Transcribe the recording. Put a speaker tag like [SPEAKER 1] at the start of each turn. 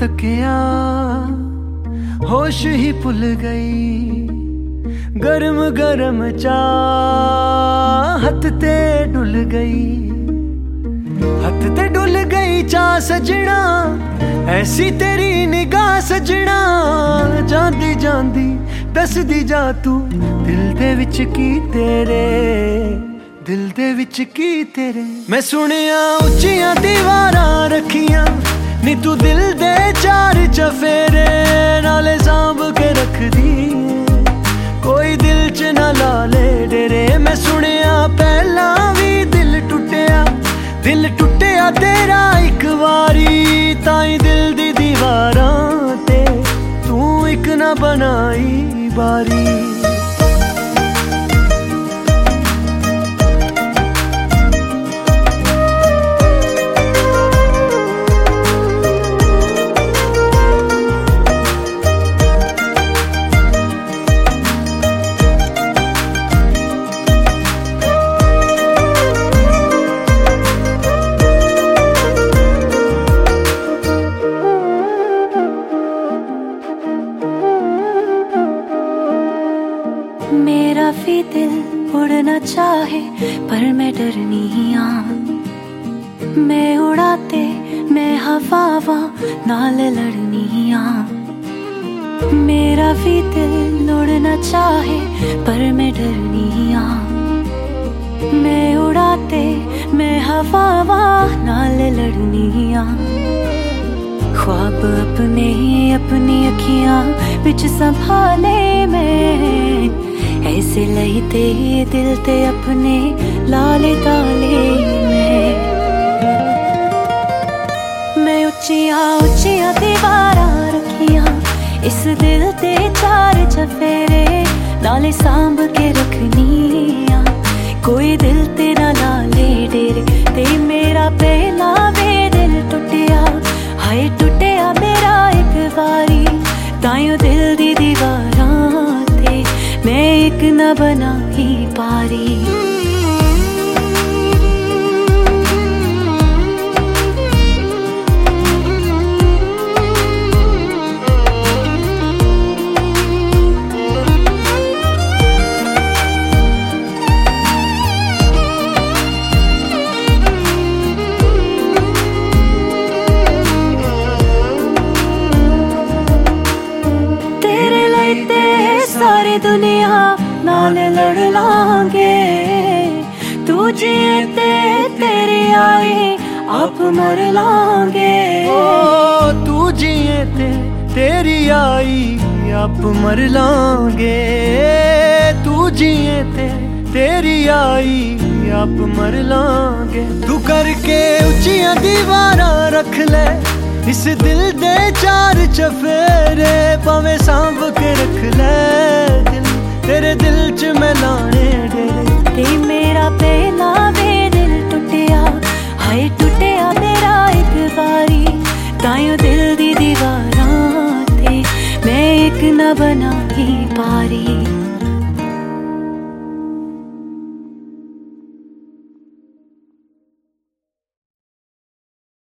[SPEAKER 1] तकिया होश ही भुल गई, गरम गरम चाह हथ ते डुल गई, हथ ते डुल गई चाह सजना, ऐसी तेरी निगाह सजना। जांदी जांदी दसदी जा तू दिल दे विच की तेरे, दिल दे विच की तेरे। मैं सुनिया उच्चियां दीवारां रखियां नी तू दिल दे चार चफेरे, नाले सांभ के रख दी कोई दिल च ना ला ले डेरे। मैं सुनिया पहला भी दिल टुटिया तेरा एक वारी, ताई दिल दी दीवारां ते तू एक ना बनाई बारी।
[SPEAKER 2] मेरा भी दिल उड़ना चाहे पर मैं डरनी आ, मैं उड़ाते मैं हवावा नाल लड़नी आ। मेरा भी दिल उड़ना चाहे पर मैं डरनी आ, मैं उड़ाते मैं हवावा नाल लड़नी आ। ख्वाब अपने अपनी अखियां बिच संभाले मैं, ऐसे लईते दिल ते अपने लाले ताले मैं उच्चियां उच्चियां दीवारां रखियां, इस दिल ते चार चफेरे, नाले सांभ के रखनी आ कोई दिल ते ना लाले डेरे। ते मेरा पहला वे दिल टुटिया, हाय टुटिया मेरा एक वारी, ताइयों दिल दी दीवारां ते मैं एक न बना ही पारी। तेरे लईते सारी दुनिया नाल लड़ लांगे, तू जिए ते तेरी आई आप मर लांगे।
[SPEAKER 1] ओ तू जिए ते तेरी आई आप मर लांगे, तू जिए ते तेरी आई आप मर लांगे। तू करके उच्चियां दीवारां रख ले इस दिल दे चार चफेरे, भावें सांभ के रख ले दिल तेरे दिल च मैं लाने डेरे।
[SPEAKER 2] ते मेरा पहला वे दिल टुटिया, हाय टुटिया मेरा एक वारी, ताइयों दिल दी दीवारां ते मैं एक न बना ही पारी।